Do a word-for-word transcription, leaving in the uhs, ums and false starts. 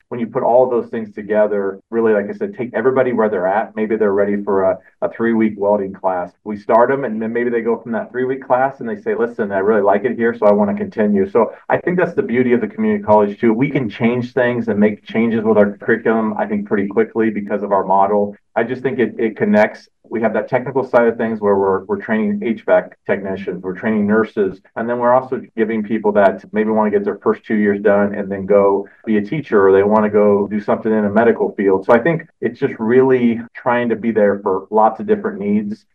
when you put all of those things together, really, like I said, take everybody where they're at. Maybe they're ready for a, a three week welding class. We start them, and then maybe they go from that three week class and they say, listen, I really like it here, so I want to continue. So I think that's the beauty of the community college, too. We can change things and make changes with our curriculum, I think, pretty quickly because of our model. I just think it, it connects. We have that technical side of things where we're, we're training H V A C technicians, we're training nurses, and then we're also giving people that maybe want to get their first two years done and then go be a teacher, or they want to go do something in a medical field. So I think it's just really trying to be there for lots of different needs